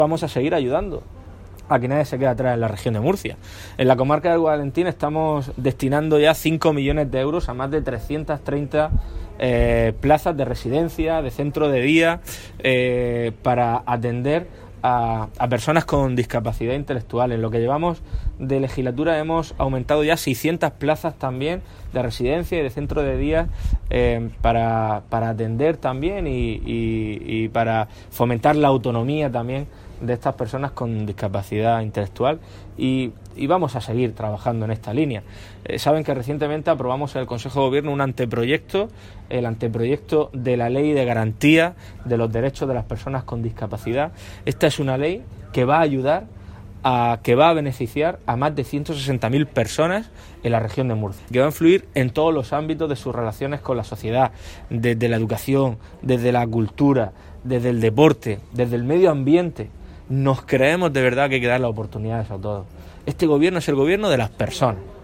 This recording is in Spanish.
Vamos a seguir ayudando a que nadie se quede atrás en la región de Murcia. En la comarca del Valentín estamos destinando ya 5 millones de euros a más de 330 plazas de residencia, de centro de día, para atender a personas con discapacidad intelectual. En lo que llevamos de legislatura hemos aumentado ya 600 plazas también de residencia y de centro de día, para atender también y para fomentar la autonomía también de estas personas con discapacidad intelectual, y vamos a seguir trabajando en esta línea. Saben que recientemente aprobamos en el Consejo de Gobierno un anteproyecto, el anteproyecto de la Ley de Garantía de los Derechos de las Personas con Discapacidad. Esta es una ley que va a ayudar que va a beneficiar a más de 160.000 personas en la región de Murcia, que va a influir en todos los ámbitos de sus relaciones con la sociedad, desde la educación, desde la cultura, desde el deporte, desde el medio ambiente. Nos creemos de verdad que hay que dar las oportunidades a todos. Este gobierno es el gobierno de las personas.